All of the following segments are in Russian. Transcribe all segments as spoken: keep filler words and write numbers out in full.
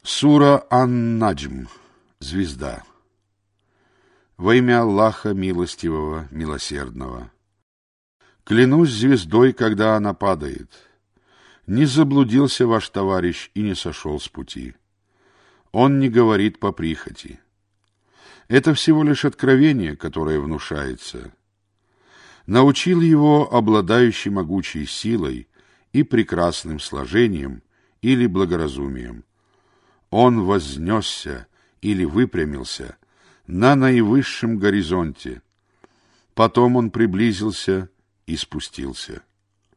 Сура Ан-Наджм. Звезда. Во имя Аллаха Милостивого, Милосердного. Клянусь звездой, когда она падает. Не заблудился ваш товарищ и не сошел с пути. Он не говорит по прихоти. Это всего лишь откровение, которое внушается. Научил его обладающий могучей силой и прекрасным сложением или благоразумием. Он вознесся или выпрямился на наивысшем горизонте. Потом он приблизился и спустился.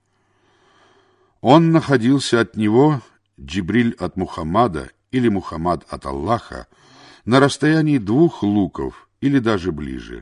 Он находился от него, Джибриль от Мухаммада или Мухаммад от Аллаха, на расстоянии двух луков или даже ближе.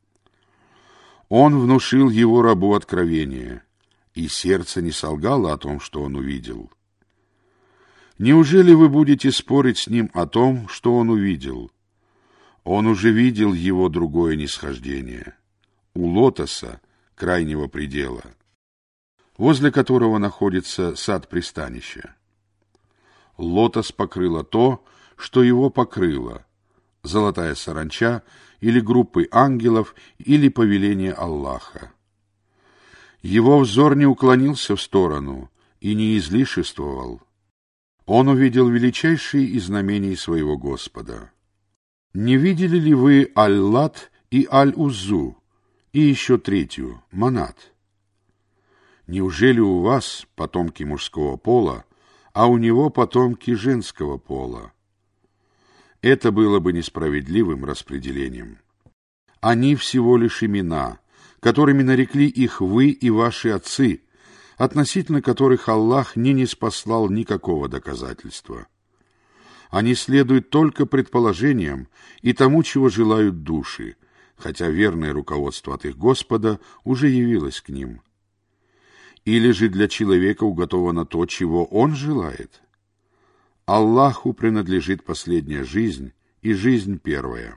Он внушил его рабу откровение, и сердце не солгало о том, что он увидел. Неужели вы будете спорить с ним о том, что он увидел? Он уже видел его другое нисхождение, у лотоса, крайнего предела, возле которого находится сад пристанища. Лотос покрыло то, что его покрыло, золотая саранча или группы ангелов или повеление Аллаха. Его взор не уклонился в сторону и не излишествовал. Он увидел величайшие из знамений своего Господа. Не видели ли вы Аль-Лат и Аль-Уззу, и еще третью, Манат? Неужели у вас потомки мужского пола, а у него потомки женского пола? Это было бы несправедливым распределением. Они всего лишь имена, которыми нарекли их вы и ваши отцы, относительно которых Аллах не ниспослал никакого доказательства. Они следуют только предположениям и тому, чего желают души, хотя верное руководство от их Господа уже явилось к ним. Или же для человека уготовано то, чего он желает? Аллаху принадлежит последняя жизнь и жизнь первая.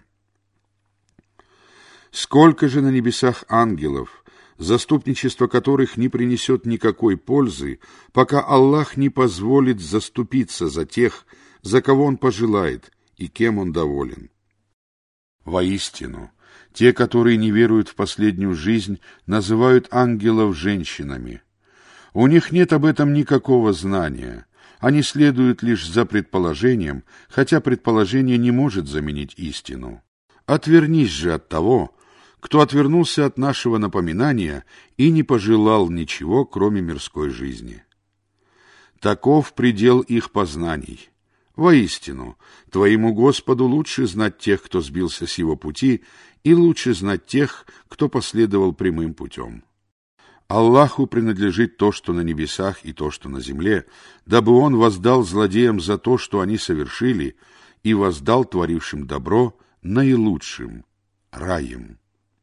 Сколько же на небесах ангелов, заступничество которых не принесет никакой пользы, пока Аллах не позволит заступиться за тех, за кого Он пожелает и кем Он доволен. Воистину, те, которые не веруют в последнюю жизнь, называют ангелов женщинами. У них нет об этом никакого знания. Они следуют лишь за предположением, хотя предположение не может заменить истину. Отвернись же от того, кто отвернулся от нашего напоминания и не пожелал ничего, кроме мирской жизни. Таков предел их познаний. Воистину, твоему Господу лучше знать тех, кто сбился с его пути, и лучше знать тех, кто последовал прямым путем. Аллаху принадлежит то, что на небесах, и то, что на земле, дабы Он воздал злодеям за то, что они совершили, и воздал творившим добро наилучшим раем.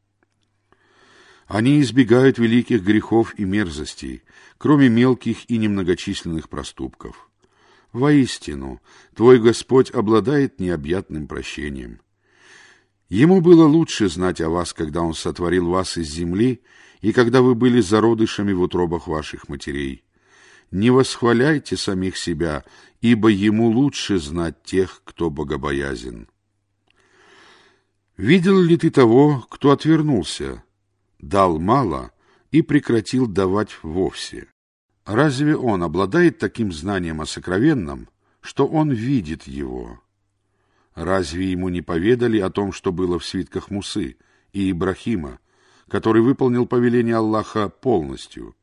Они избегают великих грехов и мерзостей, кроме мелких и немногочисленных проступков. Воистину, твой Господь обладает необъятным прощением. Ему было лучше знать о вас, когда Он сотворил вас из земли, и когда вы были зародышами в утробах ваших матерей. Не восхваляйте самих себя, ибо Ему лучше знать тех, кто богобоязен. Видел ли ты того, кто отвернулся, дал мало и прекратил давать вовсе? Разве он обладает таким знанием о сокровенном, что он видит его? Разве ему не поведали о том, что было в свитках Мусы и Ибрахима, который выполнил повеление Аллаха полностью?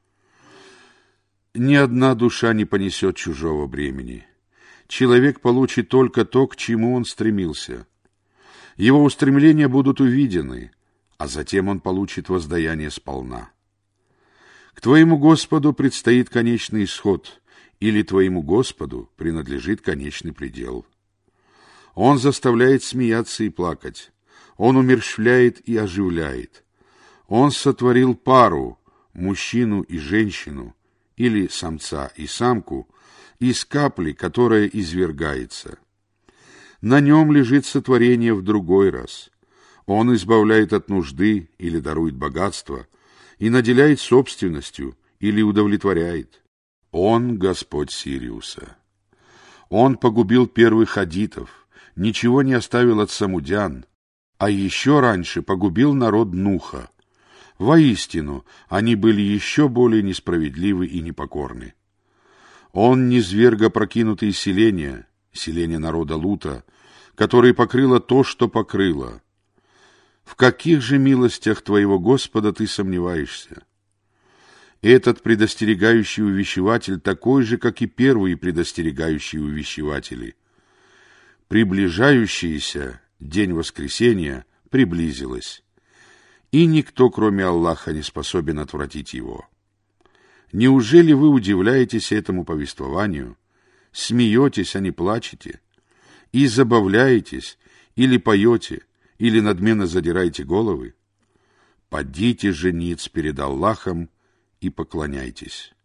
Ни одна душа не понесет чужого бремени. Человек получит только то, к чему он стремился. Его устремления будут увидены, а затем он получит воздаяние сполна. К твоему Господу предстоит конечный исход, или твоему Господу принадлежит конечный предел. Он заставляет смеяться и плакать. Он умерщвляет и оживляет. Он сотворил пару, мужчину и женщину, или самца и самку, из капли, которая извергается. На нем лежит сотворение в другой раз. Он избавляет от нужды или дарует богатство, и наделяет собственностью или удовлетворяет. Он Господь Сириуса. Он погубил первых хадитов, ничего не оставил от самудян, а еще раньше погубил народ Нуха. Воистину, они были еще более несправедливы и непокорны. Он низверг опрокинутые селения, селения народа Лута, которые покрыло то, что покрыло. В каких же милостях твоего Господа ты сомневаешься? Этот предостерегающий увещеватель такой же, как и первые предостерегающие увещеватели. Приближающийся день воскресения приблизилось, и никто, кроме Аллаха, не способен отвратить его. Неужели вы удивляетесь этому повествованию, смеетесь, а не плачете, и забавляетесь, или поете, или надменно задираете головы? Падите же ниц перед Аллахом и поклоняйтесь.